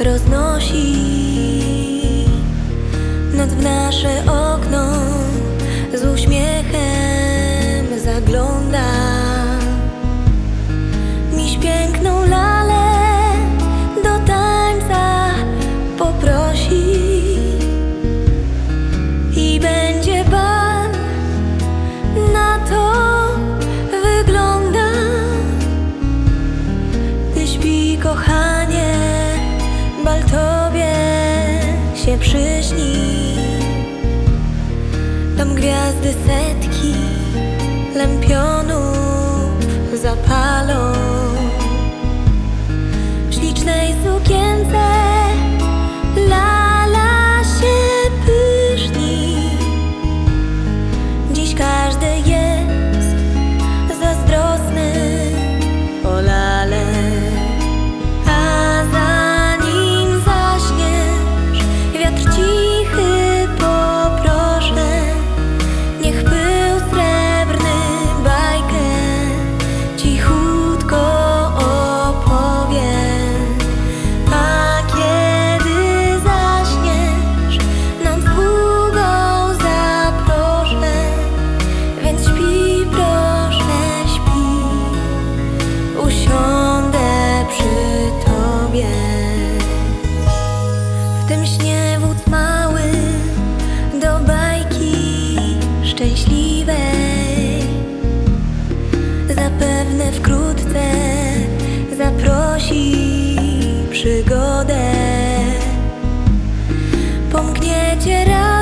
roznosi. Noc w nasze okno z uśmiechem zagląda. Miś piękną lalę do tańca poprosi i będzie bal, na to wygląda. Ty śpi, kochanie, bal tobie się przyśni. Tam gwiazdy setki lampionów zapalą. W ślicznej sukience lala się pyszni. Dziś każdy jest zazdrosny o lalę. A zanim zaśniesz, wiatr cichy poproszę, niech pył srebrny bajkę cichutko opowie. A kiedy zaśniesz, nad długą zaproszę, więc śpi, proszę, śpi, usiądę przy tobie. W tym śnie wódz mały do bajki szczęśliwej zapewne wkrótce zaprosi przygodę. Pomkniecie raz